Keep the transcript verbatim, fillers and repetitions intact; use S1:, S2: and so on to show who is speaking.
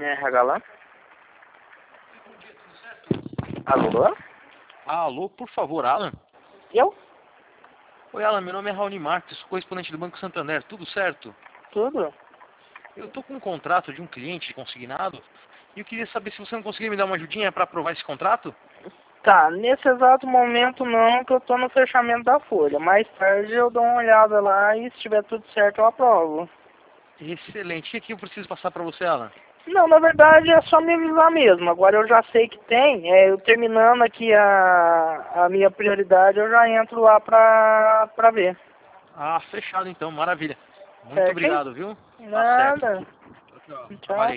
S1: R H lá. Alô?
S2: Alô, por favor, Alan?
S1: Eu?
S2: Oi, Alan, meu nome é Raoni Marques, sou correspondente do Banco Santander, tudo certo?
S1: Tudo?
S2: Eu tô com um contrato de um cliente consignado e eu queria saber se você não conseguiria me dar uma ajudinha para aprovar esse contrato?
S1: Tá, nesse exato momento não, que eu tô no fechamento da folha. Mais tarde eu dou uma olhada lá e se tiver tudo certo eu aprovo.
S2: Excelente. O que, é que eu preciso passar para você, Alan?
S1: Não, na verdade é só me avisar mesmo. Agora eu já sei que tem. É, eu terminando aqui a, a minha prioridade, eu já entro lá pra, pra ver.
S2: Ah, fechado então, maravilha. Muito
S1: Certo, hein?
S2: obrigado, viu? Tá certo.
S1: Nada.
S2: Tchau, tchau.
S1: Tchau.
S2: Trabalhei.